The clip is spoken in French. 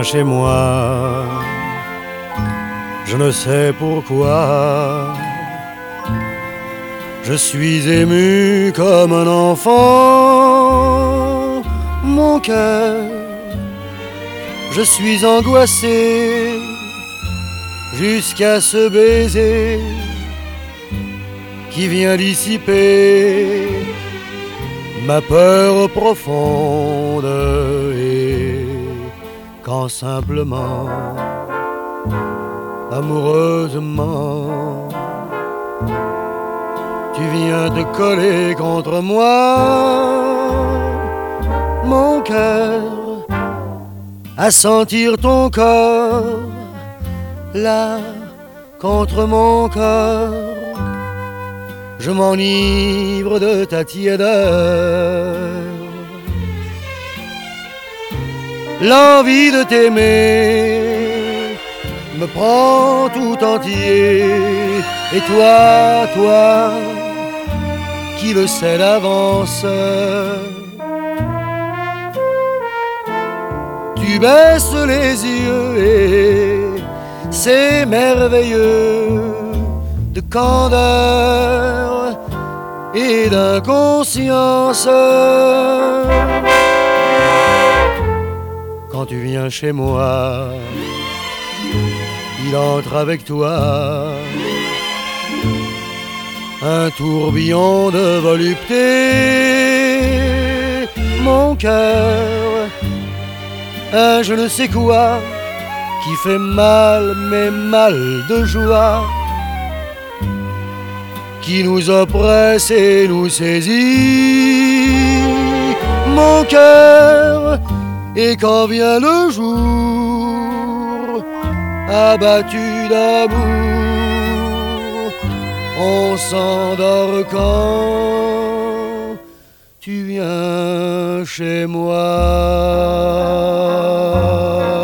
viens chez moi, je ne sais pourquoi, je suis ému comme un enfant. Mon cœur, je suis angoissé jusqu'à ce baiser qui vient dissiper ma peur profonde. Et quand simplement, amoureusement, tu viens te coller contre moi, mon cœur, à sentir ton corps là contre mon cœur, je m'enivre de ta tiédeur. L'envie de t'aimer me prend tout entier. Et toi, toi, qui le sais d'avance, tu baisses les yeux et c'est merveilleux de candeur et d'inconscience. Quand tu viens chez moi, il entre avec toi un tourbillon de volupté. Mon cœur, un je ne sais quoi qui fait mal, mais mal de joie, qui nous oppresse et nous saisit. Mon cœur, et quand vient le jour, abattu d'amour, on s'endort quand tu viens chez moi.